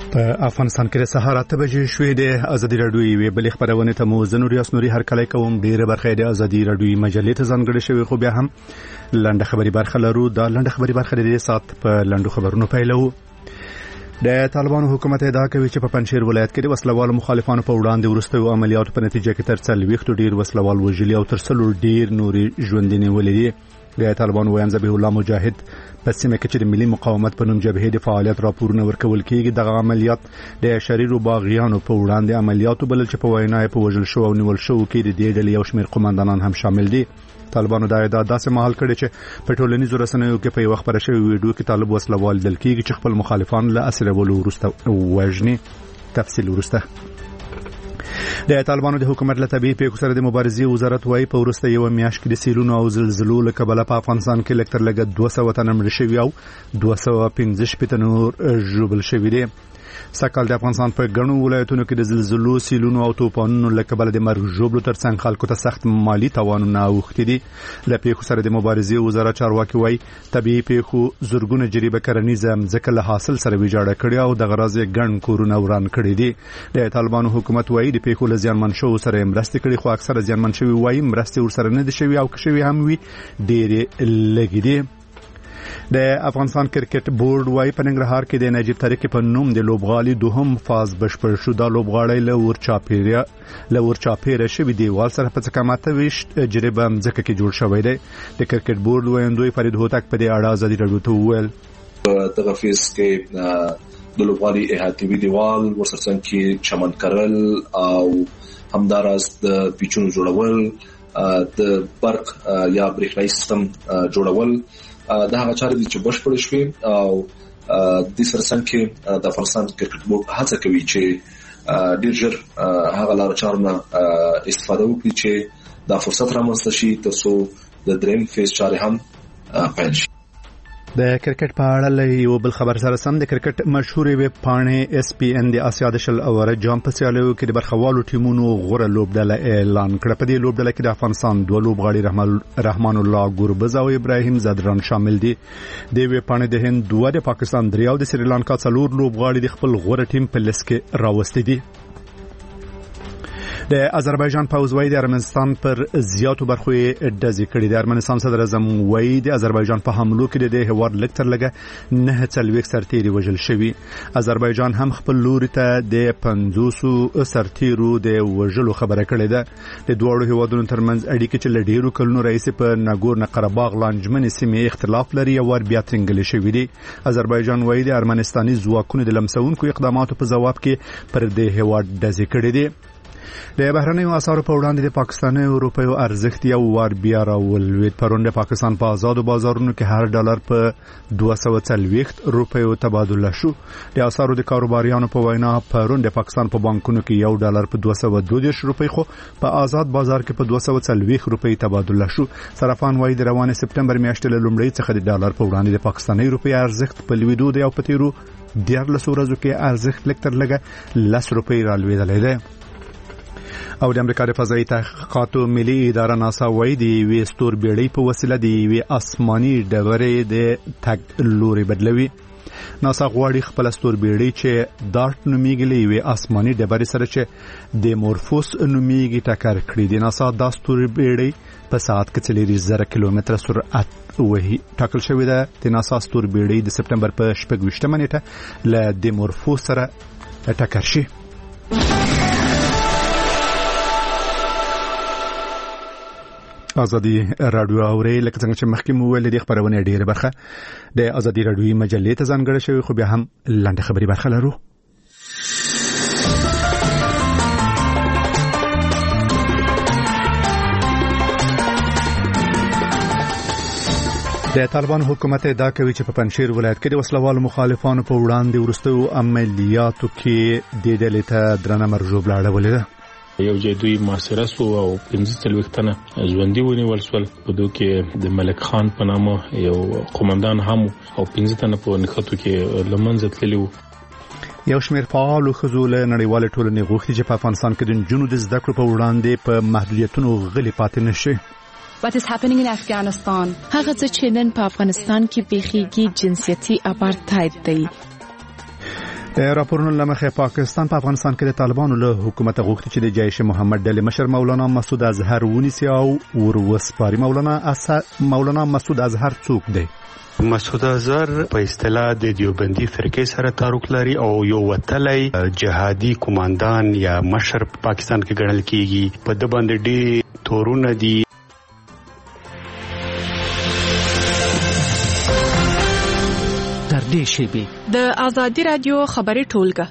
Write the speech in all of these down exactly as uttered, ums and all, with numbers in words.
په افغانستان کې د سهار اته بجې شوې د ازادي راډیو یوې بلې خبرونه ته مو زنور یاس نوري هر کله کوم ډیره برخه د ازادي راډیو مجلې ته ځانګړې شوی خو بیا هم لنډه خبري برخه لرو دا لنډه خبري برخه د سات په لنډو خبرونو پیلو. د طالبانو حکومت ادعا کوي چې په پنځیر ولایت کې د وسلوالو مخالفانو په وړاندې ورستو عملیاتو په نتیجه کې تر څلور وخت ډیر وسلوال وژلي او تر څلور ډیر نوري ژوندنې ولري. د طالبانو ویان ذبیح الله مجاهد په سیمه کې چې د ملي مقاومت په نوم جبهې د فعالیت راپورونه ورکول کېږي دغه عملیات د شریر او باغیانو په وړاندې عملیاتو بلل چې په وینا په وژل شو او نیول شو کې د دې ډلې یو شمېر قومندانان هم شامل دي. طالبانو دا ادعا داسې مهال کړي چې په ټولنیزو رسنیو کې په یو خبره شوی ویډیو کې طالب وسلوال دل کېږي چې خپل مخالفان له اسرولو ورسته وژني. تفصیل ورسته د طالبانو د حکومت له طبيعي پیښو سره د مبارزې وزارت وايي په ورسته یو میاشت کې د سیلونو او زلزلو له کبله په افغانستان کې لکتر لګ دوه سوه تنه مړ شوي او دوه سوه پنځه شپېته نور ژوبل شوي دي. سکهال د افغانستان په ګڼو ولایتونو کې د زلزلو سیلونو او طوفانونو له کبله د مرګ ژوبلو ترڅنګ خلکو ته سخت مالی تاوانونه اوښتي دي. له پیښو سره د مبارزې وزارت چارواکي وايي طبيعي پیښو زرګونه جریبه کرنیزه مځکه له حاصل سره ویجاړه کړې او د غراض ګڼ کورونه وران کړي دي. د طالبانو حکومت وايي د پیښو له زیانمن شو سره مرستې کړي خو اکثره زیانمن شوي وايي مرستې ورسره نه دي شوي او که شوي هم وي ډېرې لږې دي. د افغانستان کرکټ بورډ وايي په ننګرهار کې د نجیب طریق په نوم د لوبغالي دوهم فاز بشپړ شو. دا لوبغاړی له ورچاپیریا له ورچاپیره شوی دیوال سره په څکاماته وشت جریبه مځکه کې جوړ شوی دی. د کرکټ بورډ ویاندوی فرید هوتک په دې اړه ازادي راډیو ته وویل دغه فیس کې د لوبغالي احاطوي دیوال ورسره څنګه چمن کرل او همدارس د پیچونو جوړول د برق یا بریښنايي سیستم جوړول دا هغه چارې چې بشپړ شوي او د سرسنګ کې د افغانستان کرکټ بورډ هڅه کوي چې ډیر ژر هغه لار چارونه استفاده وکړي چې دا فرصت رامنځته شي ترڅو د دریم فیز چارې هم پیل شي. د کرکټ په اړه له یو بل خبر سره سم د کرکټ مشهورې ویب پاڼې اس پی ان د اسیا د شل اوره جام په سیالیو کې د برخوالو ټیمونو غوره لوبډله اعلان کړه. په دې لوبډله کې د افغانستان دوه لوبغاړي رحمان الله ګوربز او ابراهیم زدران شامل دي. د ویب پاڼې د هند دوه د پاکستان درې او د سریلانکا څلور لوبغاړي د خپل غوره ټیم په لیست کې راوستي دي. د آذربایجان پوځ وايي د ارمنستان پر زیاتو برخو یې ډزې کړې. د ارمنستان صدر اعظم وايي د آذربایجان په حملو کې د هوار لکتر لګه نه څلوېښت سرتیري وژل شوي. آذربایجان هم خپل لوري ته د پنځوسو سرتیرو د وژلو خبره کړې ده. د دواړو هیوادونو ترمنځ اړیکې چې له ډیرو کلونو راهیسې په ناګورنو قرهباغ لانجمنې سیمې اختلاف لري او ور بیا ترنګلې شوي دي. آذربایجان وايي د ارمنستاني ځواکونو د لمسونکو اقداماتو په ځواب کې پر دې هیواد ډزې کړې دي. د بهرنیو اسعارو په وړاندې د پاکستاني روپیو ارزښت یو وار بیا راولوید. پرون د پاکستان په آزادو بازارونو کې هر ډالر په دوه سوه څلوېښت روپیو تبادله شو. د اسعارو د کاروباریانو په وینا پرون د پاکستان په بانکونو کې یو ډالر په دوه سوه دوه دېرش روپۍ خو په آزاد بازار کې په دوه سوه څلوېښت روپۍ تبادله شو. صرافان وايي د روانې سپټمبر میاشتې له لومړۍ څخه د ډالر په وړاندې د پاکستاني روپۍ ارزښت په لویدو دی او په تیرو دیارلسو ورځو کې ارزښت لکتر لګه لس روپۍ رالوېدلی دی. او د امریکا د فضایي تحقیقاتو ملي اداره ناسا وايي د یوې ستور بیړۍ په وسیله د یوې آسماني ډبرې د تګ لوري بدلوي. ناسا غواړي خپل ستور بیړۍ چې دارت نومیږي له یوې آسماني ډبرې سره چې د مورفوس نومیږي ټکر کړي. د ناسا د ستور بیړۍ په ساعت کې څلور زره کیلومتره سرعت وهي ټاکل شوی ده. د ناسا ستور بیړۍ د سپټمبر په شپږ ویشتمه نیټه له د مورفوس سره ټکر شي. ازادي راډیو اوري لکه څنګه چې مخکې مو ویل د خبرونه ډیره برخه د ازادي راډیو مجلې ته ځانګړې شوی خو بیا هم لنډه خبري برخه لرو. د طالبان حکومت ادعا کوي چې په پنځیر ولایت کې د وسلوالو مخالفانو په وړاندې ورستو عملیاتو کې د ډلې ته درنه مرجوب لاړولې ده. یو جدوی محاصره سو او پنځه څلوېښت تنه ژوندي ونیول شول. په دوی کې د ملک خان په نامه یو قومندان هم او پنځه تنه په نښتو کې لمنځه تللي وو. یو شمېر فعالو ښځو له نړیوالې ټولنې غوښتي چې په افغانستان کې د نجونو د زده کړو په وړاندې په محدودیتونو غلي پاتې نشي. What is happening in Afghanistan? هغه څه چې نن په افغانستان کې پیښیږي جنسیتي اپارټاید دی. راپورونه لمخه پاکستان په افغانستان کې د طالبانو له حکومت غوښتي چې د جیش محمد ډلې مشر مولانا مسعود اظهر ونیسي او وروسپاري. مولانا اثر مولانا مسعود اظهر څوک دی؟ مسعود اظهر په اصطلاح د دیوبندي فرقې سره تعلق لري او یو وتلی جهادي کمانډان یا مشر په پاکستان کې ګڼل کیږي. په د باندې ډېر تورونه دي. د آزادی رادیو خبري ټولګه.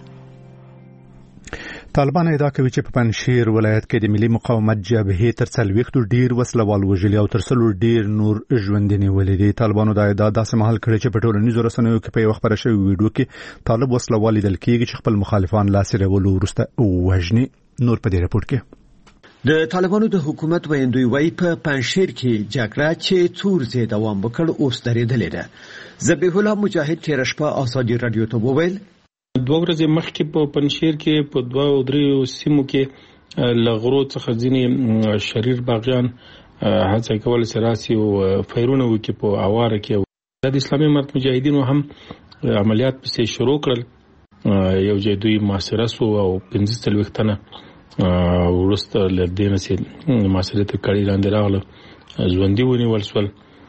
طالبان ادعا کوي چې په پنځشیر ولایت کې د ملي مقاومت جبهې تر څلوېښتو ډیر وسلوال وژلي او تر څلور ډیر نور ژوندي نیولي دي. طالبانو دا ادعا داسې مهال کړې چې په ټولنیزو رسنیو کې په یو خبره شوی ویډیو کې طالب وسلوال لیدل کېږي چې خپل مخالفان لاسي راولو وروسته وژني. نور په دې راپور کې د طالبانو د حکومت ویندوی وای په پنځشیر کې جګړه چې څور زی دوام وکړ اوس درېدلې ده. ذبیح الله مجاهد تیر شپه آزادی رادیو ته وویل دوه ورځې مخکې په پنځشیر کې په دوه او درې سیمو کې لغرو څخه ځینې شریر باغیان هڅه کول چې راسي او فیرونه وکړي په اواره کې. د اسلامي امارت مجاهدینو هم عملیات پسې شروع کړل. یو ځای دوی محاصره سو او پنځه څلوېښت تنه ورسته لدینه سي محاصره ته کړي لاندې راغله ژوندي ونیول شول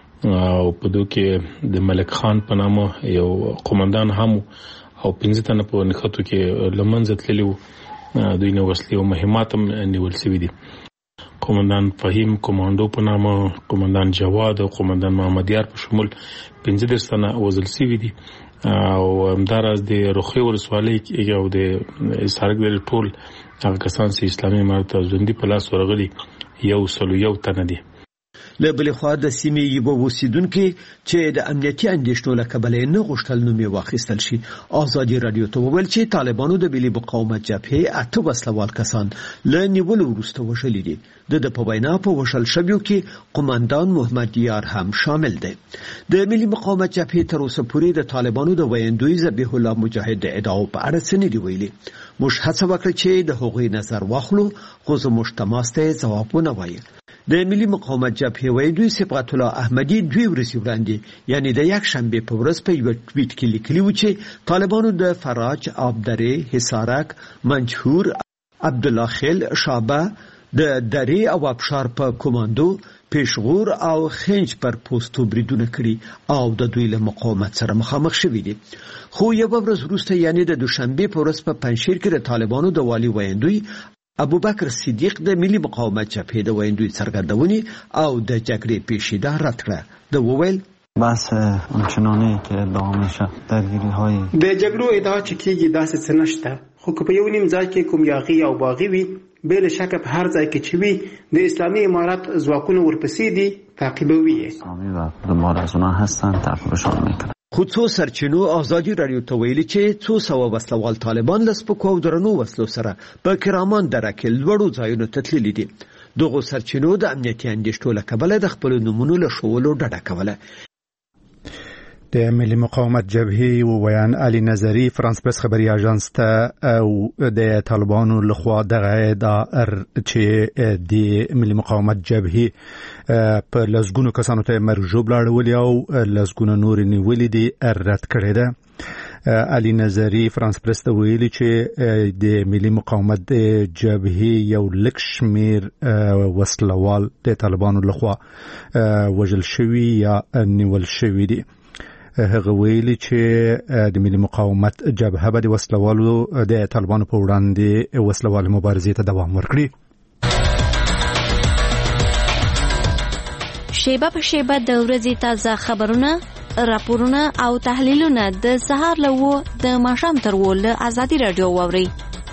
او په دوی کې د ملک خان په نامه یو قومندان هم او پنځه تنه په نخاتو کې لمنځه تللي وو. دوی نو وسلې او مهمات هم نیول شوي دي. قومندان فهیم کمانډو په نامه، قومندان جواد او قومندان محمد یار په شمول پنځه دېرش تنه وژل شوي دي او همداراز د روخي ولسوالۍ او د سارک د ټول هغه کسان چې اسلامي امارت ژوندي په لاس ورغلي یو سلو یو تنه دي. له بلې خوا د سیمې یو اوسیدونکو چې د امنیتي اندېښنو له کبله نه غوښتل نوم یې واخیستل شي. آزادي رادیو ته وویل چې طالبانو د ملي مقاومت جبهې اته وسلوال کسان له نیولو وروسته وژلي دي. د د په وینا په وژل شویو کې قومندان محمد یار هم شامل دی. د ملي مقاومت جبهې تر اوسه پورې د طالبانو د ویندوی ذبیح الله مجاهد د ادعاو په اړه څه نه دی ویلي. موږ هڅه وکړه چې د هغوی نظر واخلو خو زموږ تماسته ځواب ونه وایي. د ملي مقاومت جبهې ویندوی صبغت الله احمدی دوی ورځې وړاندې یعنی د یک شنبه په ورځ په یو ټویټ کې لیکلی و چې طالبانو د فراج، آبدره، حصارک، منجهور، عبدالله خیل، شابه د درې او ابشار په کمانډو، پېشغور او خنج پر پوسټو بریدونه کړي او د دوی له مقاومت سره مخامخ شوي دي. خو یو ورځ وروسته یعنی د دوشنبه په ورځ په پنځشیر کې د طالبانو د والي ویندوی ابوبکر صدیق د ملي مقاومت جبهې د ویندوی څرګندونې او د جګړې پیشیده رد کړه. د وویل بس همچنانی که ادعا میشه درگیری های د جګړو ادعا چې کیږي داسې څه نشته، خو که په یو نیم ځای کې کوم یاغي او باغي وي بل شک په هر ځای کې چې وي د اسلامي امارت ځواکونو ورپسې دي تعقیبوي اسلامي و دنبال از اونها هستن تعقیبشون میکنن. خو څو سرچینو آزادي رادیو ته ویلي چې څو سوه وسلوال طالبان له سپکو او درنو وسلو سره په کرمان دره کې لوړو ځایونو ته تللي دي. دغو سرچینو د امنیتي اندېښنو له کبله د خپلو نومونو له ښوولو ډډه کوله. د ملي مقاومت جبهې وویان علي نظری فرانس پرس خبري اژانس ته او د طالبانو لخوا دغه ادعا چې د ملي مقاومت جبهې په لسګونو کسانو ته مرګ ژوبل اړولي او لسګونو نور نیولي دي رد کړی ده. علي نظری فرانس پرس ته ویلي چې د ملي مقاومت جبهې یو لږ شمیر وسلوال د طالبانو لخوا وژل شوي یا نیول شوي دي. هغه ویلي چې د ملي مقاومت جبهه به د وسلوالو د طالبانو په وړاندې وسلوال مبارزې ته دوام ورکړي. شیبه په شیبه د ورځې تازه خبرونه، راپورونه او تحلیلونه د سهار له و د ماښام تر و له آزادي رادیو واورئ.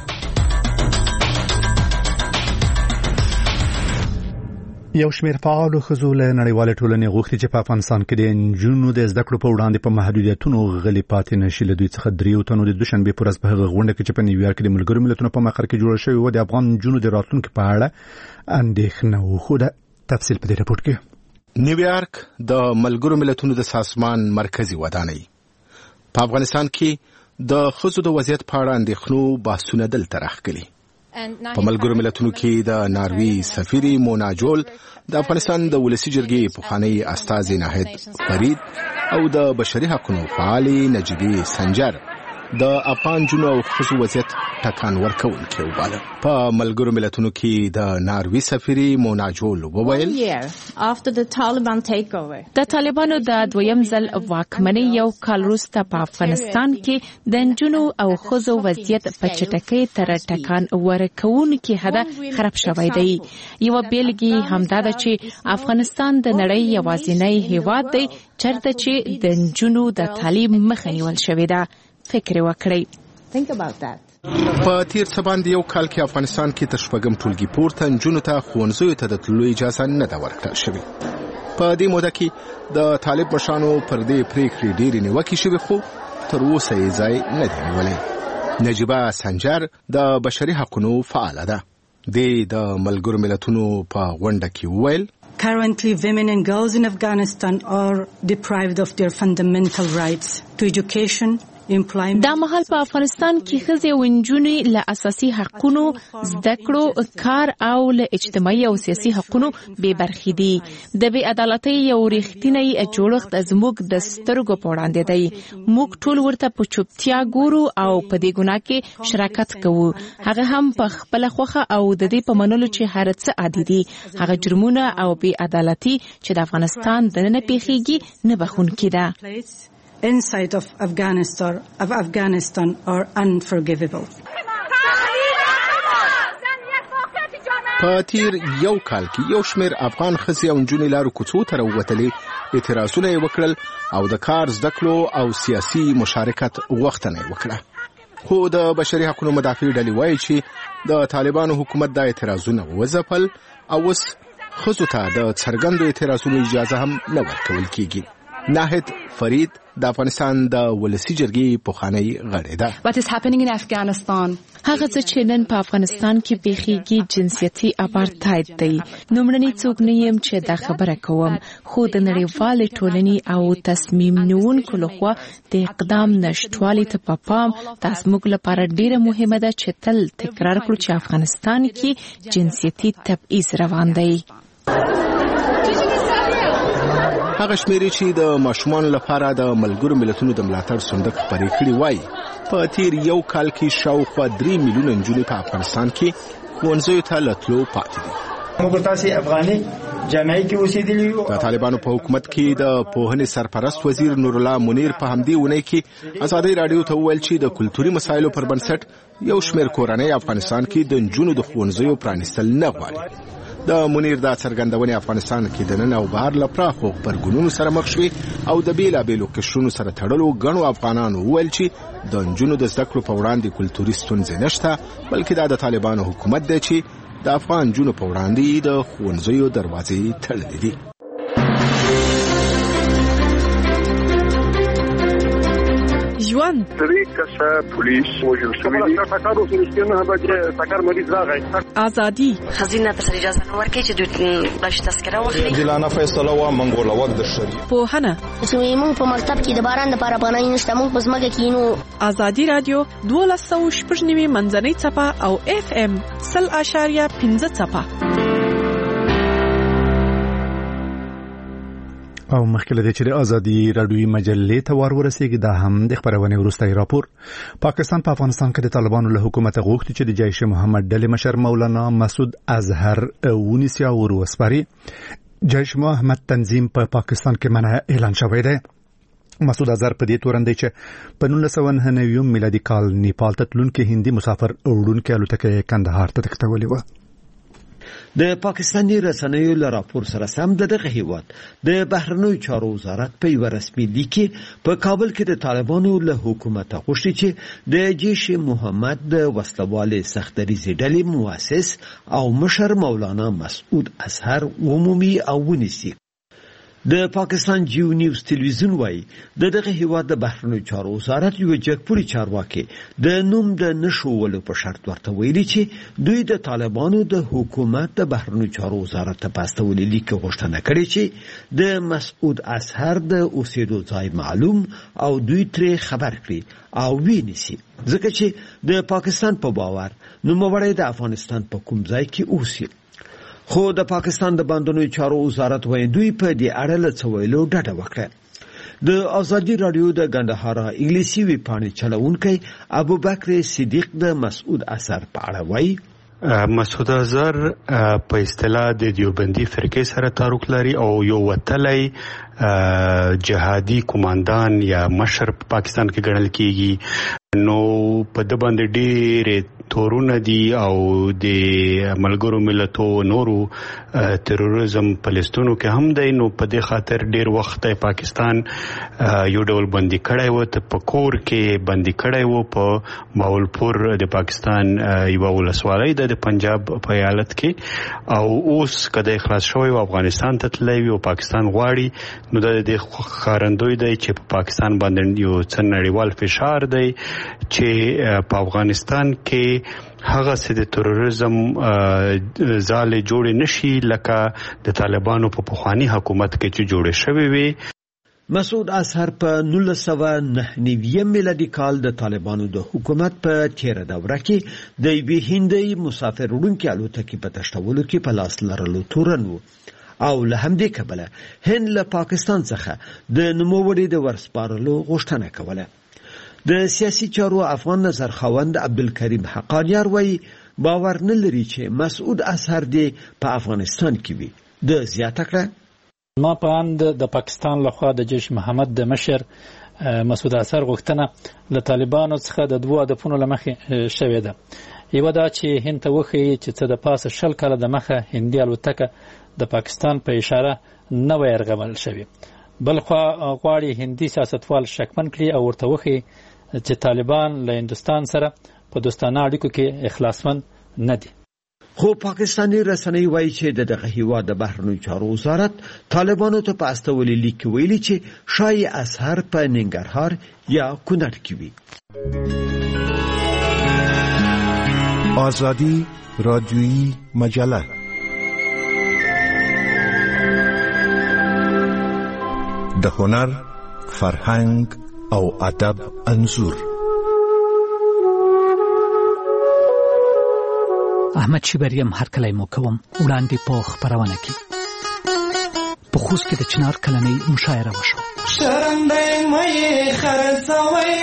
یو شمېر فعالو ښځو له نړیوالې ټولنې غوښتي چې په افغانستان کې د نجونو د زده کړو په وړاندې په محدودیتونو غلي پاتې نشي. له دوی څخه دریو تنو د دوشنبه په ورځ په هغه غونډه کې چې په نیویارک کې د ملګرو ملتونو په مقر کې جوړه شوې و د افغان نجونو د راتلونکي په اړه اندېښنه وښوده. تفصیل په دې راپور کې. نیویارک د ملګرو ملتونو د سازمان مرکزی ودانۍ په افغانستان کې د ښځو د وضعیت په اړه اندېښنو بحثونه دلته راغلي. په ملګرو ملتونو کې د ناروی سفیري مونا جول، د افغانستان د ولسی جرګې پخوانی استازي ناهید فرید او د بشري حقوقو فعال نجیبی سنجر د افغان جنو او خصو وضعیت ټکان ورکوونکی وباله. په ملګرو ملتونو کې د ناروی سفیري مونا جول وویل د طالبانو د دویم ځل واکمنۍ یو کال وروسته په افغانستان کې د نجونو او خصو وضعیت په چټکۍ تر ټکان ورکوونکی حد خراب شوی دی. یو بیلګه همدا ده چې افغانستان د نړۍ یوازینی هیواد دی چرته چې د نجونو د تعلیم مخه نیول شوې ده. فکر وکړئ. په تیر څه باندې یو کال کې افغانستان کې تر شپږم ټولګي پورته نجونو ته ښوونځیو ته د تللو اجازه نه ده ورکړل شوې. په دې موده کې د طالب مشرانو پر دې پریکړې ډېرې نیوکې شوې خو تر اوسه یې ځای نه دی نیولی. نجیبه سنجر د بشري حقوقو فعاله ده. د د ملګرو ملتونو په غونډه کې وویل Currently, women and girls in Afghanistan are deprived of their fundamental rights to education, employment. دا مهال په افغانستان کې ښځې او نجونې له اساسي حقوقو، زده کړو، کار او له اجتماعي او سیاسي حقوقو بې برخې دي. د بې عدالتۍ یو رښتینی جوړښت زموږ د سترګو په وړاندې دی. موږ ټول ورته په چوپتیا ګورو او په دې ګناه کې شراکت کوو. هغه هم په خپله خوښه او د دې په منلو چې هر څه عادي دي. هغه جرمونه او بې عدالتي چې د افغانستان دننه پیښیږي نه بخښونکې ده. Inside of Afghanistan of Afghanistan are unforgivable. په تیر یو کال کې یو شمېر افغان ښځې او نجونې لارو کوڅو ته راووتلې، اعتراضونه یې وکړل او د کار، زده کړو او سیاسي مشارکت غوښتنه یې وکړه. خو د بشري حقوقو مدافع ډلې وایي چې د طالبانو حکومت دا اعتراضونه وځپل او اوس ښځو ته د څرګندو اعتراضونو اجازه هم نه ورکول کېږي. ناهد فرید د افغانستان د ولسی جرګې پخوانی غړی ده. What is happening in Afghanistan? هغه څه چې نن په افغانستان کې پیښیږي جنسیتي اپارټاید دی. نومړنی څوک نه یم چې دا خبره کوم، خو د نړیوالې ټولنې او تصمیم نیونکو لخوا د اقدام نشټوالي ته په پام تاسو موږ لپاره ډیره مهمه ده چې تل تکرار کړو چې افغانستان کې جنسیتي تبعیض روان دی. هغه شمیرې چې د ماشومانو لپاره د ملګرو ملتونو د ملاتړ صندوق پرې کړی وای په تیر یو کال کې شاوخوا درې میلیونه نجونې په افغانستان کې ښوونځیو ته لتلو پاتې دي. موږ تاسو افغاني جامعې کې اوسېدلي یو. د طالبانو په حکومت کې د پوهنې سرپرست وزیر نور الله منیر په همدې ونې کې ازادي رادیو ته وویل چې د کلتوري مسایلو پر بنسټ یو شمېر کورنۍ افغانستان کې د نجونو د ښوونځیو پرانیستل نه غواړي. د منیر دا څرګندونې افغانستان کې د نن او بهر له پراخو غبرګونونو سره مخ شوي او د بیلابیلو قشرونو سره تړلو ګڼو افغانانو وویل چې د نجونو د زده کړو په وړاندې کلتوري ستونزې نشته، بلکې دا د طالبانو حکومت دی چې د افغان نجونو په وړاندې د ښوونځیو دروازې تړلې دي. ژوند درې کسه پولیس وژل شوي دي. ټکر وسو نه به ټکر مریض راغی. ازادي خزینه ته اجازه نه ورکړي چې دوی بلش تذکره واخلي. جلانه فیصله وا منګول وخت د شری. پوهنه زموږ په مکتب کې د باران لپاره پناه نشته، موږ په ځمکه کې نو. ازادي رادیو دولس سوه شپږ نوي منځنۍ څپه او اف ام سل اشاریه پنځه څپه. او مخکې له چې د ازادي رادیوي مجلې ته ور ورسېږي دا هم د خبرونې وروستی راپور. پاکستان په افغانستان کې د طالبانو له حکومت غوښتي چې د جیش محمد ډلې مشر مولانا مسعود اظهر ونیسي او وروسپاري. جیش محمد تنظیم په پا پاکستان کې منع اعلان شوی دی. مسعود اظهر په دې تورن دی چې په نولس سوه نهه نوي میلادي کال نیپال ته تلونکي هندي مسافر وړونکي الوتکه کندهار ته تښتولې وه. د پاکستاني رسنیو له راپور سره سم دغه هیواد د بهرنیو چارو وزارت په یو رسمي لیک کې په کابل کې د طالبانو له حکومت غوښتي چې د جیش محمد د وسلوالې سختدریزې ډلې مؤسس او مشر مولانا مسعود اظهر عمومي او ونیسي. د پاکستان جیو نیوز ټلویزیون وایي د دغه هیواد د بهرنیو چارو وزارت یو جګپوړي چارواکي د نوم د نشولو په شرط ورته ویلي چې دوی د طالبانو د حکومت د بهرنیو چارو وزارت ته پاستولې لیک غوښتنه کړې چې د مسعود اظهر د اوسېدو ځای معلوم او دوی ترې خبر کړي او وینیسي، ځکه چې د پاکستان په باور نوموړی د افغانستان په کوم ځای کې اوسي. خو د پاکستان د باندنیو چارو وزارت وایي دوی په دې اړه له څه ویلو ډډه وکړه. د ازادي رادیو د ګندهارا انګلیسي وی پاڼې چلوونکی ابوبکر صدیق د مسعود اثر په اړه وایي. مسعود اظهر په اصطلاح د دیوبندي فرقې سره تعلق لري او یو وتلی جهادي کمانډان یا مشر په پاکستان کې ګڼل کیږي. نو په د باندې ډېر تورونه دي او د ملګرو ملتو نورو تروریزم فلسطینو کې هم دی. نو په دې خاطر ډېر وخت پاکستان یو ډول بندي کړی و، ته په کور کې بندي کړی و په باولپور د پاکستان یو ولسوالۍ ده د پنجاب په ایالت کې، او اوس کله خلاص شوی او افغانستان ته تللی وي او پاکستان غواړي، نو د دې خارندوی دی چې په پاکستان باندې یو څه نړیوال فشار دی چې په افغانستان کې هغه څه د تروریزم ځالې جوړې نشي لکه د طالبانو په پخواني حکومت کې چې جوړې شوې وي. مسعود اظهر په نولس سوه نهه نوي میلادي کال د طالبانو د حکومت په تیره دوره کې د یوې هندۍ مسافر وړونکي الوتکې په تشتولو کې په لاس لرلو تورن و، او له همدې کبله هند له پاکستان څخه د نوموړي د ورسپارلو غوښتنه کوله. د سیاسي چارو افغان نظر خوند عبدالکریم حقانیار وایي باور نه لري چې مسعود اظهر دی په افغانستان کې وي. د زیاته کړه ما په اند د پاکستان لخوا د جیش محمد د مشر مسعود اظهر غوښتنه له طالبانو څخه د دوه هدفونو له مخې شوې ده. یوه دا چې هند ته وښیي چې څه د پاسه شل کاله د مخه هندي الوتکه د پاکستان په اشاره نه وی ارغمل شوې، بل خوا غواړي هندي سیاستوال شکمن کړي او ورته وښیي چې طالبان له هندوستان سره په دوستانه اړیکو کې اخلاصمند نه دي. خو پاکستاني رسنۍ وایي چې د دغه هیواد د بهرنیو چارو وزارت طالبانو ته په استولي لیک ویلي چې شای اظهر په ننګرهار یا کونړ کې وي. آزادی رادیویی مجله د هنر، فرهنګ او ادب انځور. احمد شیبریم هر کله مو کوم وړاندې په خبرونه کې په خوست کې د چنار کلنۍ مشاعره وشوه. شرمدې مې خرڅوي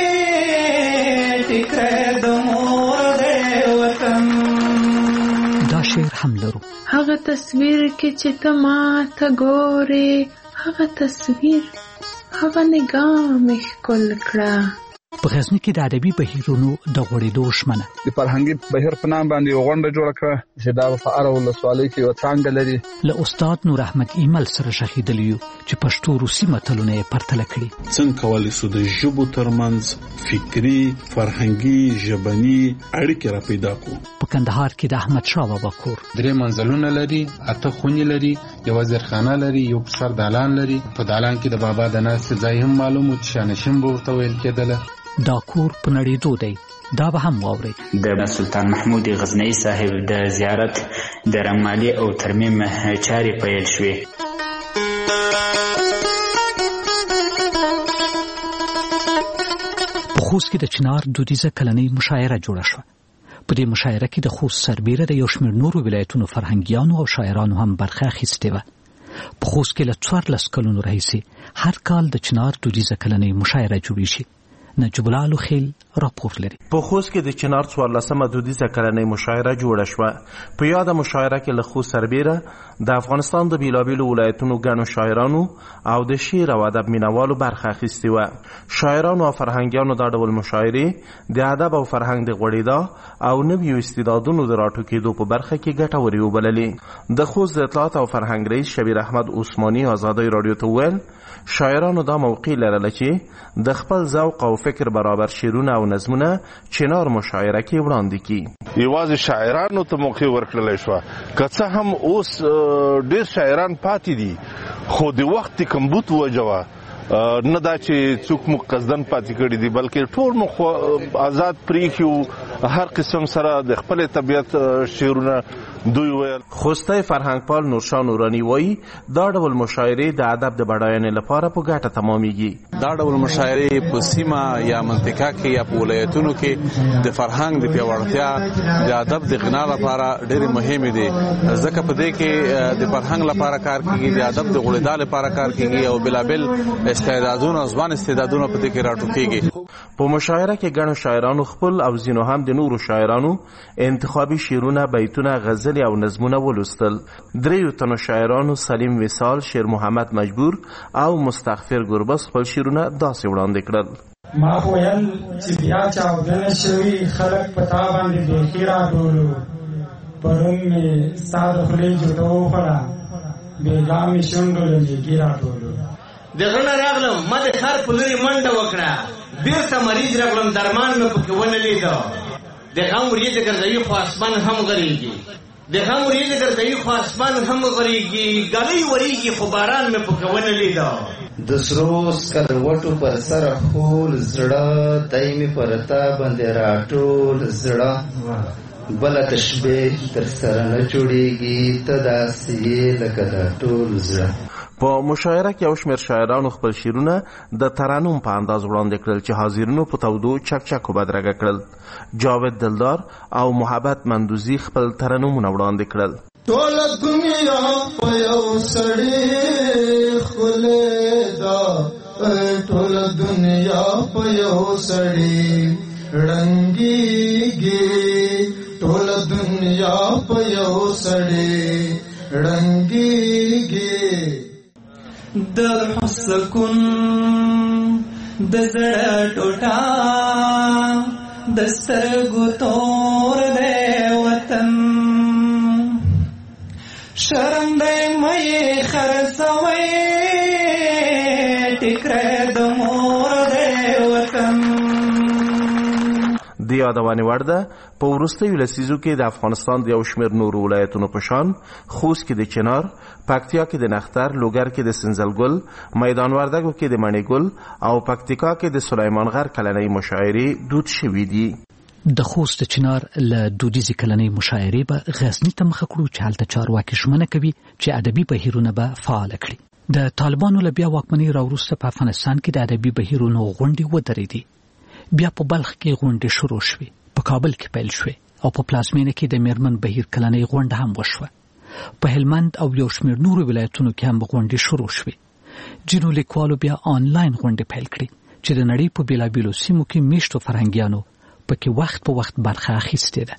ټیکره د مور دې وطن. دا شعر هم لرو. هغه تصویر کې چې ته ما ته ګورې، هغه تصویر هغه نگاه مې ښکل کړه. په غزني کې د ادبي بهیرونو د غوړېدو شمنه د فرهنګي بهیر په نام باندې یو غونډه جوړه کړه چې دا په هره ولسوالۍ کې یوه څانګه لري. له استاد نور احمد ایمل سره شهیدلی یو چې پښتو روسي متلونه یې پرتله کړي. څنګه کولی شو د ژبو ترمنځ فکري فرهنګي ژبني اړیکې را پیدا کړو. په کندهار کې د احمد شاه بابا کور درې منزلونه لري، اته خونې لري، یو زرخانه لري، یو سر دالان لري. په دالان کې د بابا د ناستې ځای هم معلوم و چې شانشین به ورته ویل کېدله. دا کور په نړېدو دی، دا به هم واورئ. د سلطان محمود غزنوي صاحب د زیارت د رنګمالي او ترمیم چارې پیل شوې. په خوست کې د چنار دودیزه کلنۍ مشاعره جوړه شوه. په دې مشاعره کې د خوست سربیره د یو شمېر نورو ولایتونو فرهنګیانو او شاعرانو هم برخه اخیستې وه. په خوست کې له څوارلس کلونو راهیسې هر کال د چنار دودیزه کلنۍ مشاعره جوړیږي. نجیب الله لوخیل راپور لري. په خوست کې د چنار څوارلسمه دودیزه کلنۍ مشاعره جوړه شوه. په یاده مشاعره کې له خوست سربیره د افغانستان د بیلابیلو ولایتونو ګڼو شاعرانو او د شعر او ادب مینوالو برخه اخیستې وه. شاعرانو او فرهنګیانو دا ډول مشاعرې د ادب او فرهنګ د غوړېدا او نویو استعدادونو د راټوکېدو په برخه کې ګټورې وبللې. د خوست د اطلاعات او فرهنګ رئیس شبیر احمد عثماني ازادۍ راډیو ته وویل شاعرانو دا موقع لرله چې د خپل ذوق او فکر برابر شعرونه او نظمونه چنار مشاعره کې وړاندې کړي. یوازې شاعرانو ته موقع ورکړلی شوه، که څه هم اوس ډېر شاعران پاتې دي، خو د وخت کمبود وجه وه نه دا چې څوک مو قصدن پاتې کړي دي، بلکې ټول مو آزاد پریښي وو، هر قسم سره د خپل طبیعت شعرونه دوی ویل. خوستی فرهنګپال نورشاه نورانی وایي دا ډول مشاعرې د ادب د بډاینې لپاره په ګټه تمامېږي. دا ډول مشاعرې په سیمه یا منطقه کې یا په ولایتونو کې د فرهنګ د پیاوړتیا د ادب د غنا لپاره ډېرې مهمې دي، ځکه په دې کې د فرهنګ لپاره کار کیږي، د ادب د غوړېدا لپاره کار کیږي او بلابل استعدادونه ځوان استعدادونه په دې کې راټوکېږي. په مشاعره کې ګڼو شاعرانو خپل او ځینو هم د نورو شاعرانو انتخابي شعرونه، بیتونه، غزل او نظمونه ولوستل. دریو تنو شاعرانو سلیم وصال، شیر محمد مجبور او مستغفر ګربز خپل شعرونه داسې وړاندې کړل. ما خو ویل چې بیا چاودنه شوي خلک په تا باندې بیخي راټولو، پرون مې ستا د خولې جوټه وخوړه، بېګا مې شونډو له میږي راټولو. د غره راغلم ما د ښار په لرې منډه وکړه، بیرته مریض راغلم درمان مې پکې ونه لیده. د غم وریځې ګرځوي خو اسمان هم غریږي، د غم وریځې ګرځوي خو اسمان هم غریږي، ګلۍ وریږي خو باران مې پکې ونه لیده. د سرو سکروټو پر سر خول زړه، دی مې پر تا باندې راټول زړه، بله تشبیه تر سره نه جوړېږي، ته داسې لکه دا ټول زړه. په مشاعره کې یو شمېر شاعرانو خپل شعرونه د ترنم په انداز وړاندې کړل چې حاضرینو په تودو چکچکو بدرګه کړل. جاوید دلدار او محبت مندوزی خپل ترنمونه وړاندې کړل. ټول دنیا په یو سړی ښکلې ده، ټول دنیا په یو سړی ړنګېږي، ټول دنیا په یو سړی ړنګېږي. د سکون د زړه ټوټه د سترګو تور دی وطن، شرم دی مې خرڅوي ټیکری د مور دی وطن. د یادونې وړ ده په وروستیو لسیزو کې د افغانستان د یو شمېر نورو ولایتونو په شان خوست کې د چنار، پکتیا کې د نختر، لوګر کې د سنځلګل، میدان وردګو کې د مڼېګل او پکتیکا کې د سلیمان غر کلنۍ مشاعرې دود شوي دي. د خوست چنار له دودیزې کلنۍ مشاعرې به غزني ته مخه کړو چې هلته چارواکي ژمنه کوي چې ادبي بهیرونه به فعاله کړي. د طالبانو له بیا واکمنۍ راوروسته په افغانستان کې د ادبي بهیرونو غونډې ودرېدې. بیا په بلخ کې غونډې شروع شوې، په کابل کې پیل شوې او په پلازمینه کې د میرمن بهیر کلنۍ غونډه هم وشوه. په هلمند او یو شمېر نورو ولایتونو کې هم غونډې شروع شوې. ځینو لیکوالو بیا آنلاین غونډې پیل کړې چې د نړۍ په بېلابېلو سیمو کې میشتو فرهنګیانو پکې وخت په وخت برخه اخیستې ده.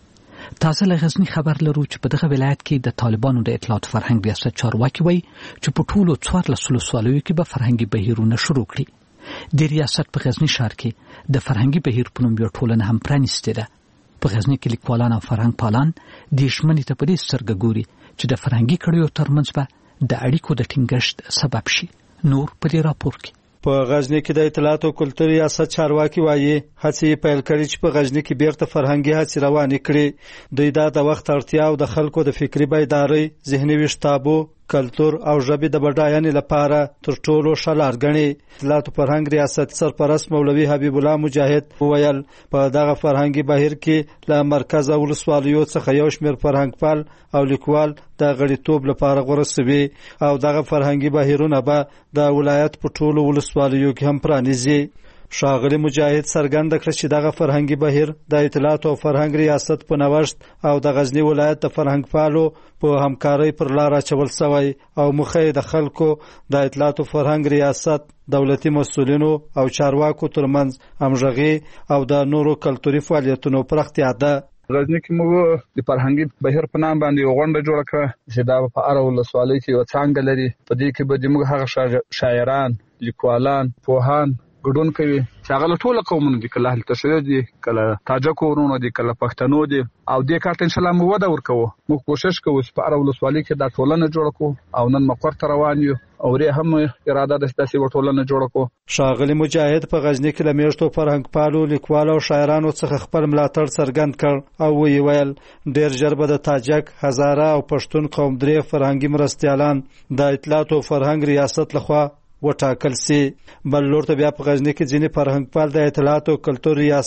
تازه له غزني خبر لرو چې په دغه ولایت کې د طالبانو د اطلاعات فرهنګ ریاست چارواکي وایي چې په ټولو څوارلسو ولسوالیو کې به فرهنګي بهیرونه شروع کړي. د ریاست په غزني ښار کې د فرهنګي بهیر په نوم یوه ټولنه هم پرانیستې ده. په غزني کې لیکوالان او فرهنګ پالان دې ژمنې ته په دې سترګه ګوري چې د فرهنګي کړیو ترمنځ به د اړیکو د ټینګښت سبب شي. نور په دې راپور کې په غزني کې د اطلاعات او کلتور ریاست چارواکي وایي هڅې پیل کړي چې په غزني کې بیرته فرهنګي هڅې روانې کړي. دوی دا د وخت اړتیا او د خلکو د فکري بیدارۍ، ذهني ویښتابو، کلتور او ژبې د بډاینې لپاره تر ټولو ښه لار ګڼي. اطلاعات او فرهنګ ریاست سرپرست مولوي حبیب الله مجاهد وویل په دغه فرهنګي بهیر کې له مرکز او ولسوالیو څخه یو شمېر فرهنګپال او لیکوال د غړیتوب لپاره غوره سوي او دغه فرهنګي بهیرونه به د ولایت په ټولو ولسوالیو کې هم پرانیزي. ښاغلي مجاهد څرګنده کړه چې دغه فرهنګي بهیر د اطلاعات او فرهنګ ریاست په نوښت او د غزني ولایت د فرهنګپالو په همکارۍ پر لار اچول شوی او موخه د خلکو د اطلاعات او فرهنګ ریاست، دولتي مسؤلینو او چارواکو ترمنځ همغږي او د نورو کلتوري فعالیتونو پراختیا ده. غزني کې موږ د فرهنګي بهیر په نام باندې یو غونډه جوړه کړه چې دا په هر ولسوالۍ کې یو څانګه لري. په دې کې به موږ هغه شاعران، لیکوالان، پوهان ګډون کوي چې هغه له ټولو قومونو دي، کله اهل تشیع دي، کله تاجک ورونو دي، کله پښتنو دي او دې کار ته انشاءالله موږ وده ورکوو. موږ کوشش کوو چې په هر ولسوالۍ کې دا ټولنه جوړه کړو او نن مقر ته روان یو او ری هم اراده ده چې داسې یوه ټولنه جوړه کړو. ښاغلي مجاهد په غزني کې له میشتو فرهنګپالو، لیکوالو او شاعرانو څخه خپل ملاتړ څرګند کړ او ویې ویل ډېر ژر به د تاجک، هزاره او پښتون قوم درې فرهنګي مرستیالان د اطلاعات او فرهنګ ریاست لخوا وټاکل سي. بل لور ته بیا په غزني کې ځینې فرهنګپال د اطلاعات او کلتور ریاست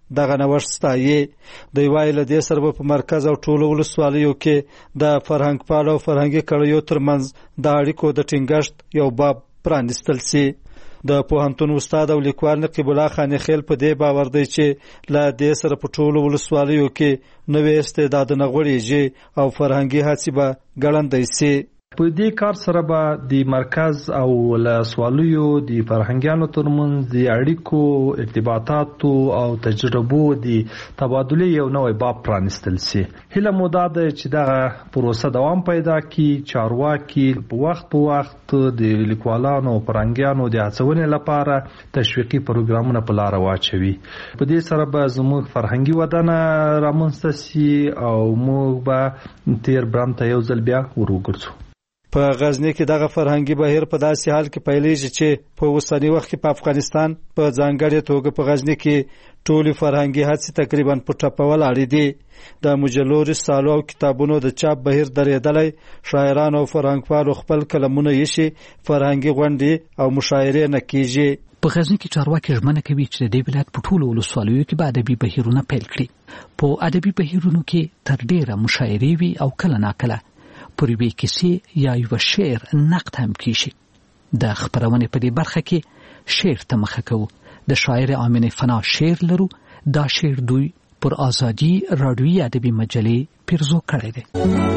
دغه نوښت ستایي. د وایل د سرب په مرکز او ټولو ولسوالیو کې د فرهنګ پالو او فرهنګي کړیو ترمنځ د اړیکو د ټینګښت یو باب پرانیستل سي. د پوهنتون استاد او لیکوال نقیب الله خان خیل په دې باور دی چې لا د سر په ټولو ولسوالیو کې نوې استعدادونه غوړيږي او فرهنګي هڅې به ګړندې سي. په دې کار سره به د مرکز او ولسوالیو د فرهنګیانو ترمنځ د اړیکو ارتباطاتو او تجربو د تبادله یو نوې باب پرانیستل سي. هله موده ده چې دغه پروسه دوام پیدا کړي. چارواکي په وخت په وخت د لیکوالانو او فرهنګیانو د هڅونې لپاره تشویقي پروګرامونه په لار واچوي. په دې سره به زموږ فرهنګي ودانه رامنځته سي او موږ به تیر برم ته یو ځل بیا ورګرځو. په غزنی کې دغه فرهنګي بهیر په داسې حال کې پیلېږي چې په اوسنی وخت کې په افغانستان په ځانګړې توګه په غزنی کې ټولې فرهنګي هڅې تقریبا په ټپه ولاړې دي. د مجلو رسالو او کتابونو د چاپ بهیر درېدلی، شاعران او فرهنګپالو خپل کلمونه یشي، فرهنګي غونډې او مشاعرې نه کیږي. په غزنی کې چارواکي ژمنه کوي چې د دې ولایت په ټولو ولسوالیو کې به ادبي بهیرونه پیل کړي. په ادبي بهیرونو کې تر ډیره مشاعرې وي او کله ناکله پر یوې کیسې یا یو شعر نقد هم کیږي. د خبرونې په دې برخه کې شعر ته مخه کوو. د شاعر آمینه فنا شعر لرو. دا شعر دوی پر آزادی رادیویي ادبي مجلې پیرزو کړی دی.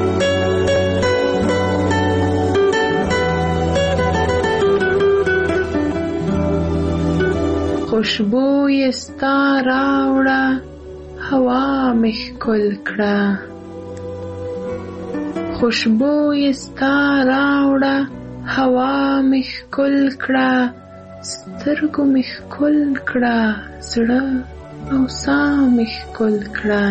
خوشبوی ستا راوړه هوا مې ښکل کړه، خوشبوی ستا راوړه هوا مې ښکل کړه، سترګو مې ښکل کړه، زړه او ساه مې ښکل کړه.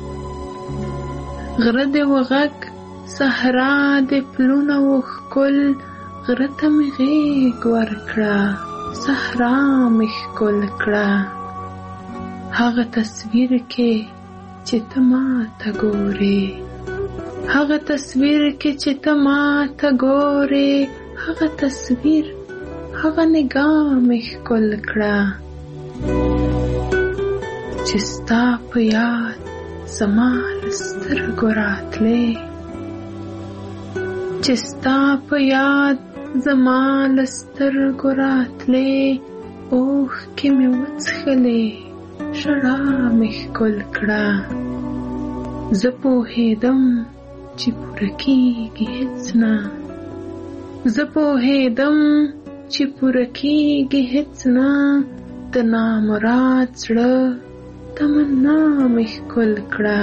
غره دې وغږ صحرا دې پلونه وښکل، غره ته مې غېږ ورکړه، صحرا مې ښکل کړه. هغه تصویر کې چې ته ما ته ګورې، هغه تصویر کې چې ته ما ته ګورې، هغه تصویر هغه نگاه مې ښکل کړه. چې ستا په یاد زما له سترګو راتلې، چې ستا په یاد زما له سترګو راتلې، اوښکې مې وڅښلې، ژړا مې ښکل کړه. زه پوهېدم چې پوره کېږي هېڅ نه، زه پوهېدم چې پوره کېږي هېڅ نه، د نامراد زړه تمنا مې ښکل کړه.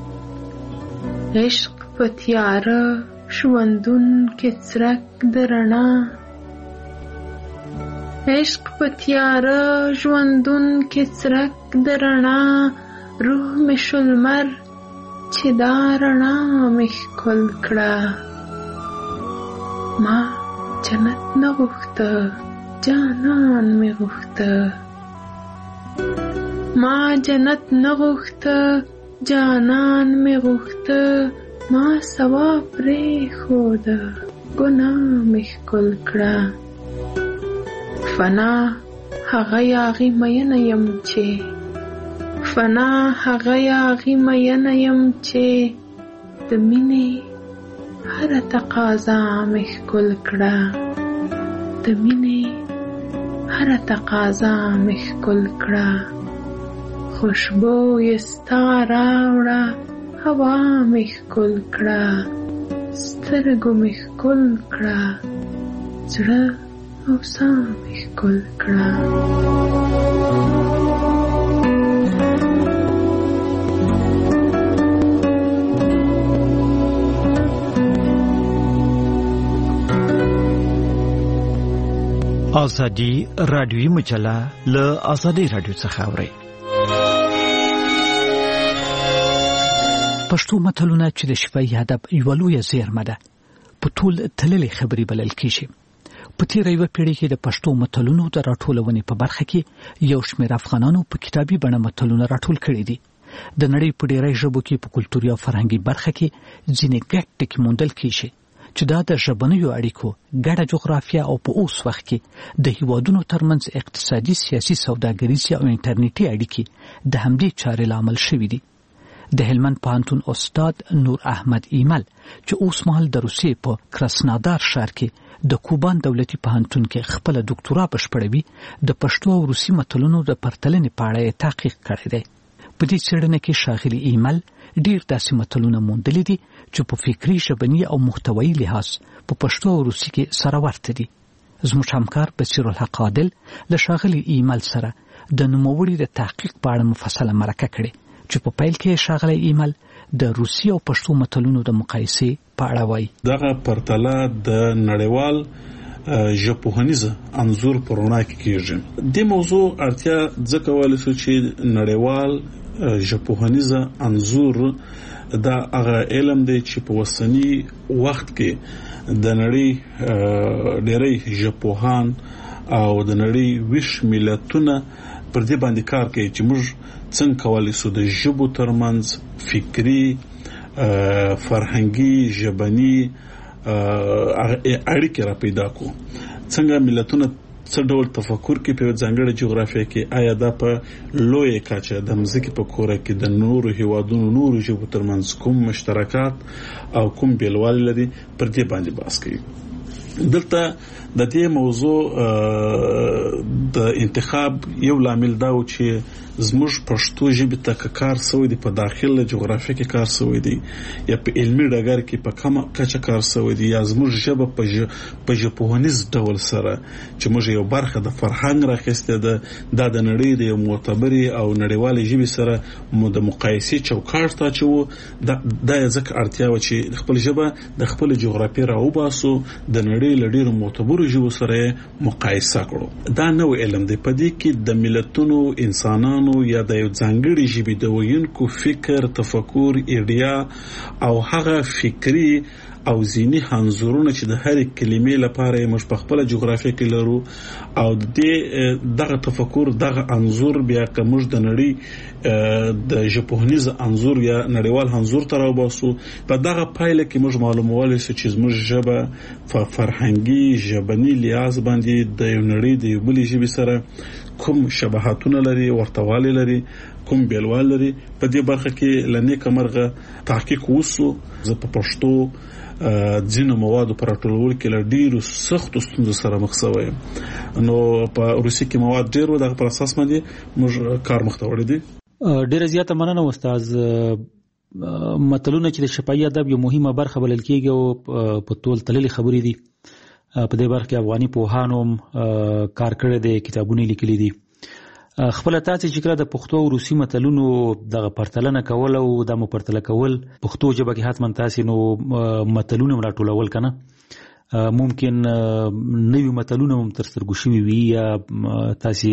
عشق په تیاره ژوندون کې څرک د رڼا، عشق په تیاره ژوندون کې څرک د رڼا، روح مې شو لمر چې دا رڼا مې ښکل کړه. ما جنت نه غوښته، جانان مې غوښته، ما جنت نه غوښته، جانان مې غوښته، ما ثواب پرېښوده، ګناه مې ښکل کړه. فنا هغه یاغي مینه یم چې، فنا هغه یاغي مینه یم چې، د مینې هره تقاضا مې ښکل کړه، د مینې هره تقاضا مې ښکل کړه. خوشبوی ستا راوړه هوا مې ښکل کړه، سترګو مې ښکل کړه، زړه او ساه مې ښکل کړه. آزادی رادیویی مجله له آزادی رادیو څخه اوري. پښتو متلونه چې د شفاهي ادب یوه لویه زیرمه ده، په ټول تللې خبرې بلل کېږي. په تېره یوه پېړۍ کې د پښتو متلونو د راټولونې په برخه کې یو شمېر افغانانو په کتابي بڼه متلونه راټول کړي دي. د نړۍ په ډېری ژبو کې په کلتوري او فرهنګي برخه کې ځینې ګډ ټکي موندل کېږي. چې دا د ژبنیو اړیکو ګډه جغرافیه او په اوس وخت کې د هیوادونو ترمنځ اقتصادي، سیاسي، سوداګریزي او انټرنیټي اړیکې د همدې چارې لامل شوي دي. د هلمند پوهنتون استاد نور احمد ایمل چې اوس مهال د روسیې په کراسنادار ښار کې د کوبان دولتي پوهنتون کې خپل ډاکټورا بشپړوي، د پښتو او روسي متلونو د پرتلنې په اړه تحقیق کړی دی. په دې څېړنه کې ښاغلي ایمل ډېر داسې متلونه موندلي دي چې په فکري، ژبني او محتوایي لحاظ په پښتو او روسي کې سره ورته دي. زموږ همکار بصیر الحق عادل له ښاغلي ایمل سره د نوموړي د تحقیق په اړه مفصله مرکه کړې چې په پیل کې ښاغلی ایمل د روسي او پښتو متلونو د مقایسې په اړه وایي. دغه پرتله د نړیوال ژبپوهنیزه انځور په رڼا کې کېږي. د موضوع اړتیا ځکه ویل شو چې نړیوال ژبپوهنیزه انځور دا هغه علم دی چې په اوسني وخت کې د نړۍ ډېری ژبپوهان او د نړۍ ویش ملتونه پر دې باندې کار کوي چې موږ څنګه کولی شو د ژبو ترمنځ فکري، فرهنګي، ژبني اړیکې را پیدا کړو. څنګه ملتونه څه ډول تفکر کوي په ځانګړې جغرافیه کې، آیا دا په لویه کچه د مځکې په کوره کې د نورو هیوادونو نورو ژبو ترمنځ کوم مشترکات او کوم بیلوالی لري، پر دې باندې بحث کوي. دلته د دې موضوع د انتخاب یو لامل دا و چې زموږ پښتو ژبې ته کار سوی دی په داخله جغرافیه کې کار سوی دی یا په علمي ډګر کې په کومه کچه کار سوی دی، یا زموږ ژبه په ژبپوهنیز ډول سره چې موږ یو برخه د فرهنګ راخسته ده، دا د نړۍ د یو معتبري او نړیوالې ژبې سره مو د مقایسې چوکاټ ته چو دا د ځکه اړتیا و چې خپل ژبه د خپل جغرافیه راوباسو، د نړۍ له ډېرو معتبرو ژبو سره مقایسه کړو. دا نو علم دی، په دې کې د ملتونو، انسانانو یا د یو ځانګړي ژبې د ویونکو فکر، تفکر، ایډیا او هغه فکری او ذهني انځورونه چې د هر کلمې لپاره موږ په خپل جغرافیه کې لرو، او د دې دغه تفکر دغه انځور بیا کومج د نړۍ د ژبپوهنیز انځور یا نړیوال انځور تر وباسو، په دغه پایله کې موږ معلومول شي چې موږ ژبه په فرهنګي، ژبني لحاظ باندې د یو نړۍ د یو بل ژبې سره کوم شباهتونه لري، ورتوالی لري، کوم بیلوال لري. په دې برخه کې لنې کمرغه تحقیق وسو. زه په پښتو ځینو موادو پر ټولول کې له ډیرو سختو ستونزو سره مخ شوم، نو په روسي کې مواد ډیر و، دغه پر اساس باندې موږ کار مخ ته وړی دي. ډیره زیاته مننه استاد. متلونه چې د شفاهي ادب یو مهمه برخه بلل کېږي او په ټول تللي خبرې دي. په دې برخه کې افغاني پوهانو کار کړی دی، کتابونه لیکلي دي. خپل تاسو چې کړه د پښتو او روسي متلونو د پرتلنه کول او د مو پرتله کول پښتو ژبه کې حتما تاسو نو متلونه راټولول کنه، ممکن نوی متلونه هم تر سترګو شوي وي یا تاسو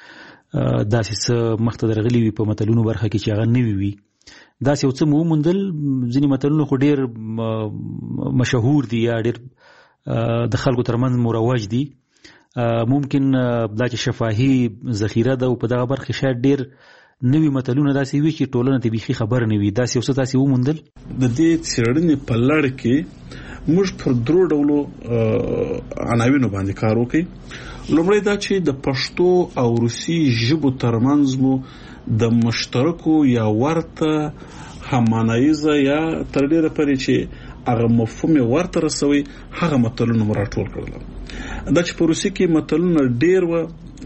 داسې مخته درغلي وي په متلونو برخه کې چې هغه نوی وي. داسې یو څه مو موندل، ځینې متلونه خو ډېر مشهور دي یا ډېر د خلکو ترمنځ مروج دي، ممکن دا چې شفاهي ذخیره ده او په دغه برخه شاید ډیر نوی متلونه داسې وي چې ټولنه ته بیخي خبر نه وي. داسې یو څه تاسې وموندل؟ د دې څېړنې په لړ کې موږ پر درو ډولو عناوینو باندې کار وکړ. لومړی دا چې د پښتو او روسي ژبو ترمنځ مو د مشترکو یا ورته هممعناییزه یا تر ډیره پورې چې هغه مفهوم ورته رسوي هغه متلونه مو راټول کړل. دا چې په روسي کې متلونه ډیر و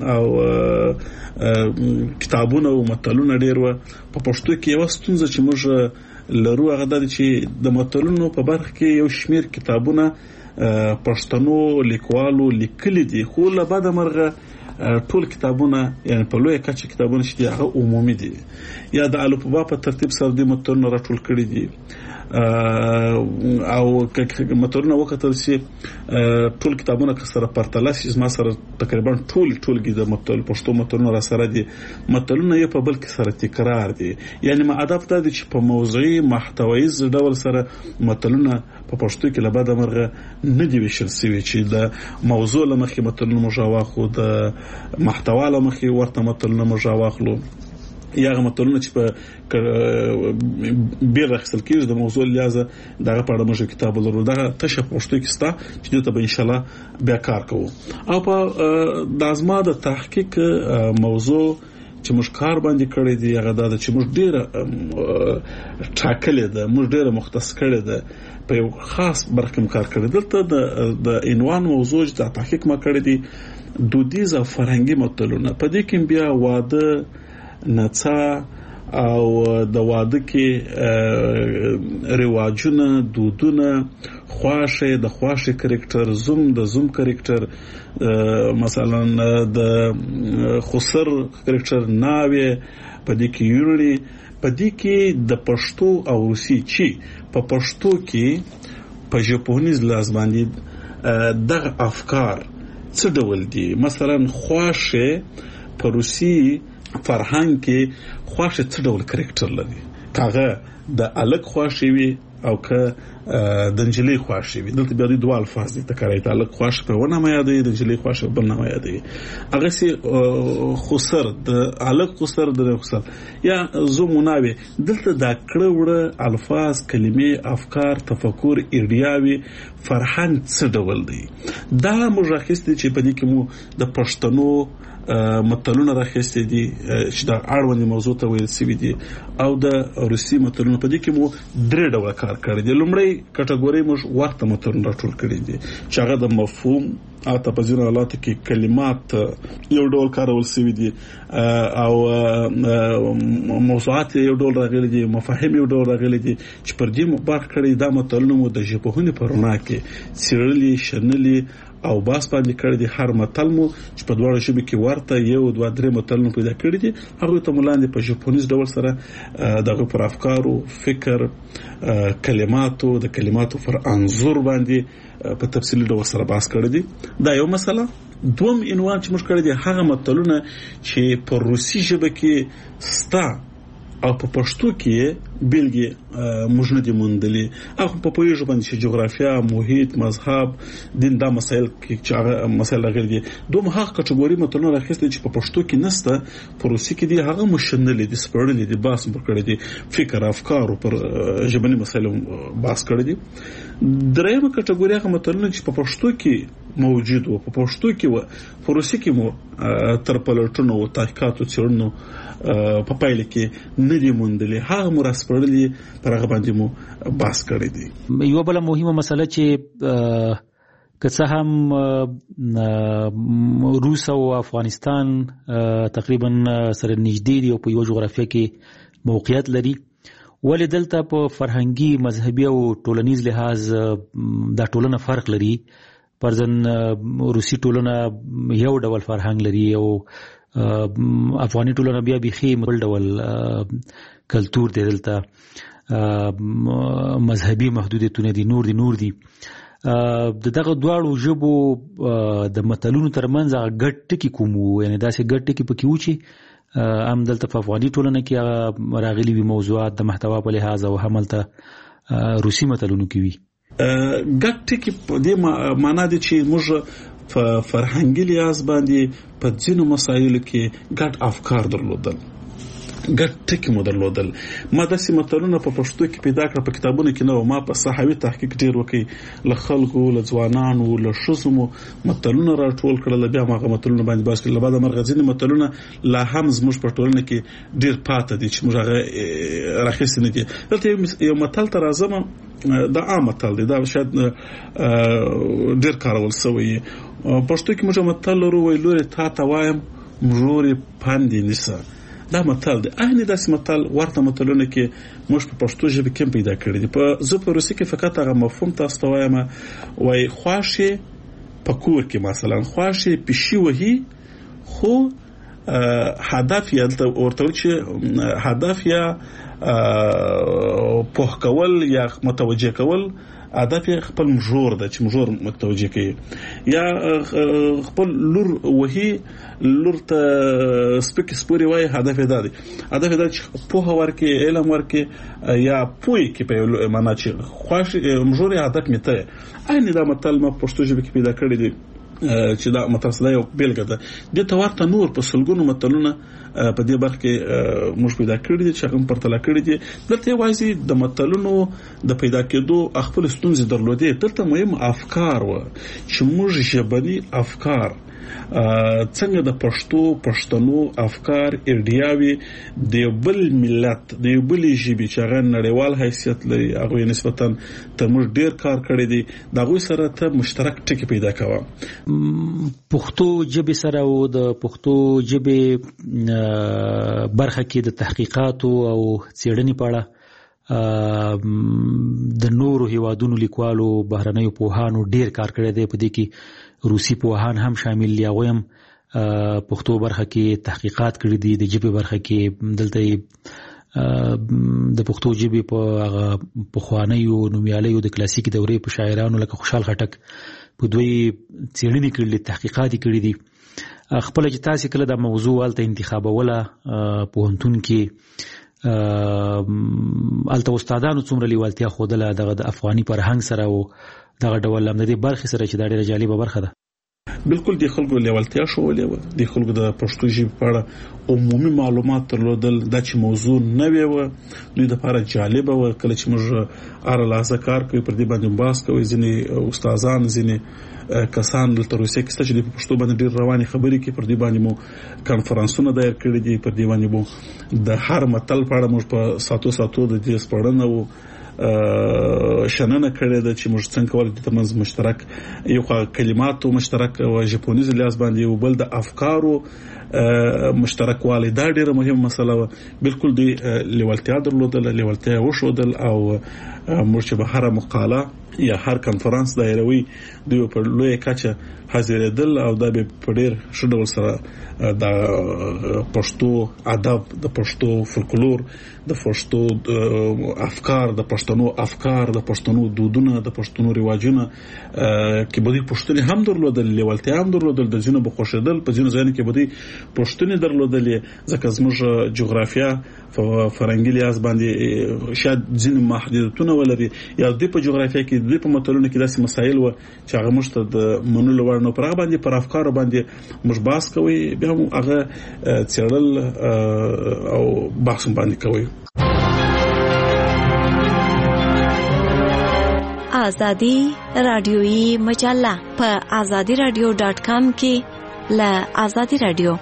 او کتابونه او متلونه ډیر و، په پښتو کې یو ستونزه چې موږ لرو هغه د چې د متلونو په برخه کې یو شمیر کتابونه پښتنو لیکوالو لیکلي دي، خو له بعد مرغه ټول کتابونه یعنی په لویه کچه کتابونه چې هغه عمومي دي یا د الفبا په ترتیب سره د متلونه راټول کړي دي، او متلونه وکتل شي ټول کتابونه که سره پرتله شي زما سره تقریبا ټول ټولګي د متل پښتو متلونه را سره دي. متلونه یې په بل کې سره تکرار دي، یعنی ما ادب ته چې په موضوعي محتوایي ډول سره متلونه په پښتو کې له بعد مرغه نه دی ویشل شوی چې د موضوع لمخې متلونه مجاواخو، د محتوا لمخې ورته متلونه مجاواخلو. یا هغه متلونه چې په بیر راخستل کېږي د موضوع لیازه دغه په اړه موږ کتاب ولرو دغه تشه پښتو کې ستا چې دوی ته به ان شاء الله بیا کار کوو. او په د ازما د تحقیق موضوع چې موږ کار باندې کړی دی هغه دا چې موږ ډیره ټاکلې ده موږ ډیره مختص کړی ده په یو خاص برخه کار کړی دلته د عنوان موضوع چې تحقیق ما کړی دی دودیز او فرهنګي متلونه په دې کې بیا واده نڅا او د واده کې رواجونه دودونه خواشه د خواشه کریکټر زوم د زوم کریکټر مثلا د خسر کریکټر ناوې په دې کې یوري په دې کې د پښتو او روسي چې په پښتو کې په ژبونیز لاس باندې دغه افکار څه ډول دي. مثلا خواشه په روسي فرهنګ کې خواشه څه ډول کریکټر لري کاغه د الګ خواشه وي او که د انجلي خواشه وي دلته بیا دوه الفاظ دي تکرای ته الګ خواشه په ونه ما یادې د انجلي خواشه په نه ما یادې هغه سي خسر د الګ خسر د خسر یا زوموناوي دلته دا کړه وړه الفاظ کلمې افکار تفکر ایډیاوي فرهنګ څه ډول دی دا مجرخص دي چې په دې کې مو د پښتنو متلونه راخسته دي چې دا اړوند موضوع ته ویل سوي دي او د روسي متلونه په دې کې مو درې ډول کار کړی دي. لومړی کټګوري مو ورته متلونه راټول کړی دي چې هغه د مفهوم او تفسیر حالات کې کلمات یو ډول کارول سوي دي او موضوعات یو ډول راغلي دي مفاهیم یو ډول راغلي دي چې پر دې مبارک کړی دا متلونه مو د ژبهونی پرونه کې سیرلی شنلی او باس باندې کړی دي هر متل مو چې په دواړو ژبو کې ورته یو دوه درې متلونه پیدا کړی دي هغه ته ملاندې په ژبونیز ډول سره دغه پر افکارو فکر کلماتو د کلماتو پر انزور باندې په تفصیلی ډول سره باس کړی دي. دا یو مسله. دوم عنوان چې موږ کړی دي هغه متلونه چې په روسي ژبه کې ستا او په پښتو کې بلګي موږ نه دي موندلې او په پوهیږو باندې چې جغرافیا محیط مذهب دین دا مسایل کې چې مسایل راغلي دي دوه هغه کټګوري متلونه راخستل چې په پښتو کې نسته په روسي کې دي هغه مشندلې دي سپړلې دي باس پر کړی دي فکر افکار پر ژبني مسایل باس کړی دي. درېمه کټګوري هغه متلونه چې په پښتو کې موجود وو په پښتو کې و په روسي کې مو تر پلټونو او تحقیقاتو څېړنو په پایله کې نه دي موندلې هغه مو راسپړلې پر هغه باندې مو باس کړی دي. یو بل مهمه مسله چې که څه هم روس او افغانستان تقریبا سره نږدې دي او په یو جغرافیه کې موقعیت لري ولې دلته په فرهنګي مذهبي او ټولنیز لحاظ دا ټولنه فرق لري. پرځن روسي ټولنه یو ډول فرهنګ لري او افغاني ټولنه بیا بيخي بل ډول کلچر دی دلته مذهبي محدودیتونه دي نور دي نور دي دغه دواړو ژبو د متلونو ترمنځ غټ ټکی کوم یعنی دا سه غټ ټکی پکې و چې ام دلته په افغاني ټولنه کې راغلي وي موضوعات د محتوا په لحاظ او هملته روسي متلونو کې وي غټ ټکی په دې معنا دي چې موږ په فرهنګي لحاظ باندې په ځینو مسایلو کې غټ افکار درلودل ګټ ټکی مو درلودل. ما داسې متلونه په پښتو کې پیدا کړ په کتابونو کې نو ما په صحوي تحقیق ډیر وکي ل خلکو ل ځوانانو ل شوسمو متلونه راټول کړل بیا ما متلونه باندې باس کړل بعد مرغزین متلونه لا هم زموږ په ټولنه کې ډیر پاتې دي چې موږ راخص نه دي. دلته یو متل تر اعظم دا عام متل دی دا شاید ډیر کارول شوی پښتو کې موږ متل ورو ویلوري تا تا وایم مجوري پاندې نسا دا متل دی. اهنی داسې متل ورته متلونه کې موږ په پښتو ژبه کې پیدا کړی دي. په زه په روسي کې فقط هغه مفهوم تاسو ته وایم وای خواشه پکور کې مثلا خواشه پشي وهي خو هدف یا ورته چې هدف یا په کول یا متوجه کول هدف خپل مجور ده چې مجور متوجه کوي یا خپل لور وهي لور ته سپک سپوري وای هدف ده دي هدف ده چې په ورکه علم ورکه یا پوي کې په معنا چې خوښ مجور هدف میته. اینه دا متل ما پښتو ژبه کې پیدا کړی دي چې دا مترسله یو بیلګه ده. د تورته نور په سلګونو متلونه په دې برخه کې موږ پیدا کړی دي چې هغه پرتله کړی دي. دلته وایي د متلونو د پیدا کېدو خپل ستونزې درلودې. دلته مهم افکار و چې موږ ژبني افکار څنګه د پښتو پښتنو افکار ایډیاوي د بل ملت د بل ژبې چې هغه نړیوال حیثیت لري هغه نسبتا تر موږ ډیر کار کړی دی دا غوي سره ته مشترک ټکی پیدا کاوه. پښتو ژبې سره او د پښتو ژبې برخه کې د تحقیقات او څېړنې په اړه د نورو هیوادونو لیکوالو بهرنیو پوهانو ډیر کار کړی دی. په دې کې روسي پوهان هم شامل دي. هغوی هم پښتو برخه کې تحقیقات کړي دي. د ژبې برخه کې دلته د پښتو ژبې په هغه پخوانیو نومیالیو د کلاسیکي دورې په شاعرانو لکه خوشحال خټک په دوی څېړنې کړي دي، تحقیقات کړي دي. خپل چې تاسو کله د موضوع الته انتخابوله پوهنتون کې الته استادانو څومره لیوالتیا ښودله دغه د افغاني فرهنګ سره او دغه ډول هم د دې برخې سره چې دا ډېره جالبه برخه ده. بالکل د خلکو لیوالتیا شولې و. د خلکو د پښتو ژبې په اړه عمومي معلومات درلودل دا چې موضوع نوې و دوی لپاره جالبه و. کله چې موږ اره لاسه کار کوي پر دې باندې باس کوي ځینې استادان ځینې کسان دلته روسیه کې چې د پښتو باندې ډېر روانې خبرې کوي پر دې باندې مو کانفرنسونه دایر کړي دي. پر دې باندې مو د هر متل په اړه موږ په ساتو ساتو د دې سپړنه و شننه کړې ده چې موږ څنګه کولای د ترمنځ مشترک یو کلماتو مشترک او ژبونیز لیاس باندې یو بل د افکارو مشترک والی دا ډیره مهمه مسله و. بالکل دی لیوالتیا درلودل لیوالتیا وشودل او موږ چې به هر مقاله یا هر کنفرانس دایروي دوی په لوی کچه حاضرېدل او دا به په ډیر ښه ډول سره د پښتو ادب د پښتو فولکلور د پښتو افکار د پښتنو افکار د پښتنو دودونه د پښتنو رواجونه کې بده پښتني هم درلودل لیوالتیا هم درلودل د ځینو بخښدل په ځینو ځایونو کې بده پښتني درلودل ځکه زموږ جغرافیا فرنګي لیاس باندې شاید ځینې محدودیتونه ولري یا د په جغرافیا کې د په متلونو کې داسې مسایل و چې هغه موږ ته د منلو وړ نه پر هغه باندې پر افکار باندې موږ بحث کوي بیا هم هغه څېړل او بحث باندې کوي. آزادی رادیویی مجله په آزادی رادیو ډاټ کام کې له آزادی رادیو.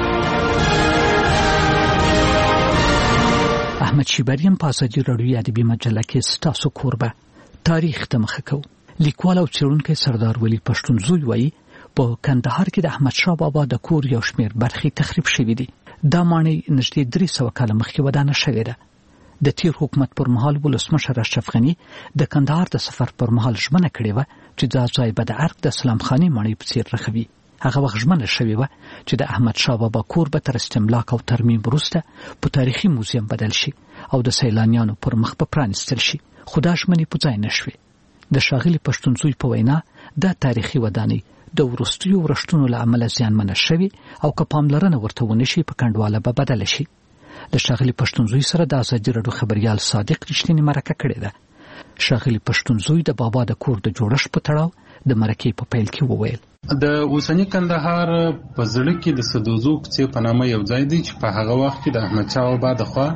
احمد شیبریم په آزادی رادیویی ادبي مجله کې ستاسو کوربه تاریخ ته مخه کو. لیکوال او څېړونکی سردار ولی پښتونزوی وایي په کندهار کې د احمد شاه بابا د کور یو شمېر برخې تخریب شوې دي. دا ماڼۍ نږدې درې سوه کاله مخکې ودانه شوې ده. د تیر حکومت پر مهال ولسمشر اشرف غني د کندهار د سفر پر مهال ژمنه کړې وه چې دا ځای به د ارګ د سلام خانې ماڼۍ په څېر رخوي. هغه وخت ژمنه شوې وه چې د احمد شاه بابا کور به تر استملاک او ترمیم وروسته په تاریخي موزیم بدل شي او د سیلانیانو پر مخ به پرانیستل شي. خو دا ژمنې په ځای نه شوې. د ښاغلي پښتونزوی په وینا دا تاریخي ودانۍ د وروستیو ورښتونو له امله زیانمنه شوې او که پاملرنه ورته ونه شي په کنډواله به بدله شي. د ښاغلي پښتونزوی سره د ازادي راډیو خبریال صادق رښتینی مرکه کړې ده. ښاغلي پښتونزوی د بابا د کور د جوړښت په تړاو د مرکې په پیل کې وویل د اوسنی کندهار په زړه کې د سدوزو کوڅې په نامه یو ځای دی چې په هغه وخت کې د احمد شاه بابا د خوا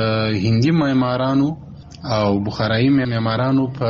د هندي معمارانو او بخارایي معمارانو په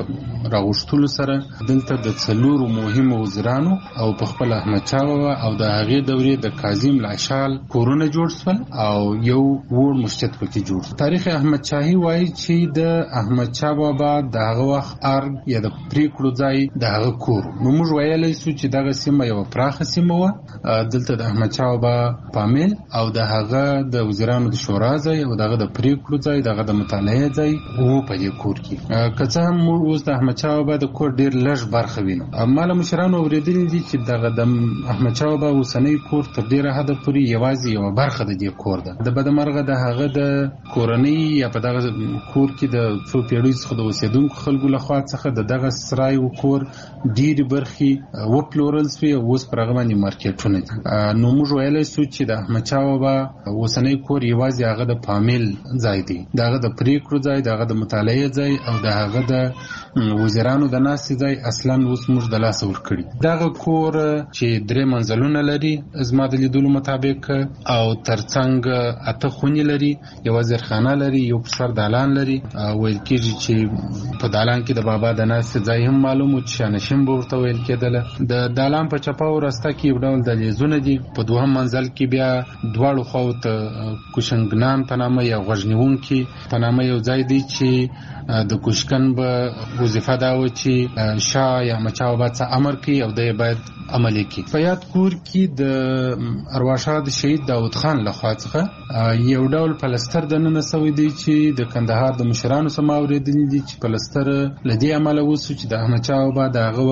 راغښتلو سره دلته د څلورو مهمو وزیرانو او په خپل احمد شاه بابا او د هغې دورې د کاظم لاشال کورونه جوړ شول او یو وړ مسجد پکې جوړ. تاریخ احمد شاهي وایي چې د احمد شاه بابا د هغه وخت ارګ یا د پریکړو ځای د هغه کور. نو موږ ویلی سو چې دغه سیمه یوه پراخه سیمه وه. دلته د احمد شاه بابا پامیل او د هغه د وزیرانو د شورا ځای او دغه د پریکړو ځای دغه د مطالعې ځای وو په دې کور کې. که څه هم موږ اوس د احمد شاه بابا د کور ډېر لږ برخه وینو. ما له مشرانو اورېدلي دي چې دغه د احمد شاه بابا اوسنی کور تر ډېره حده پورې یوازې یوه برخه د دې کور ده. د بدمرغه د هغه د کورنۍ یا په دغه کور کې د څو پیړیو څخه د اوسېدونکو خلکو لخوا څخه د دغه سرای و کور ډېرې برخې وپلورل سوې او اوس پر هغه باندې مارکېټونه دي. نو موږ ویلی سو چې د احمد شاه بابا اوسنی کور یوازې هغه د پامیل ځای دی. د هغه د پریکړو ځای د هغه د مطالعې ځای او د هغه د وزیرانو د ناستې ځای اصلا اوس موږ د لاسه ورکړي. دغه کور چې درې منزلونه لري زما د لیدلو مطابق او ترڅنګ اته خونې لري، یو زیرخانه لري، یو سر دالان لري. ویل کېږي چې په دالان کې د بابا د ناستې ځای هم معلوم و چې شانشین به ورته ویل کېدله. د دالان په چپه او راسته کې یو ډول دهلیزونه دي. په دوهم منزل کې بیا دواړو خواو ته کوشنګنان په نامه یا غوږنیونکي په نامه یو ځای دی چې د کوشکن به وظیفه دا و چې شاه یا مچاو باید څه امر کوي او دی باید عملی کی. په یاد کور کې د ارواښاد شهید داود خان لخوا څخه یو ډول پلستر د نن سوي دی چې د کندهار د مشرانو سم اوریدل دي چې پلستر لدی عمله وسو چې د احمد شاه بابا دغه